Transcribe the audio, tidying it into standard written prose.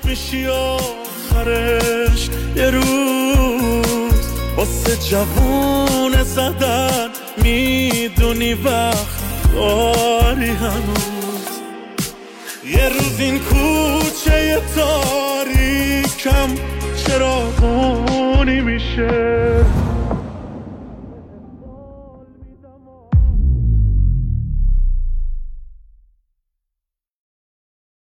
میشی آخرش یه روز واسه جوونه زدن میدونی وقت داری هنوز یه روز این کوچه تاریکم چراغونی میشه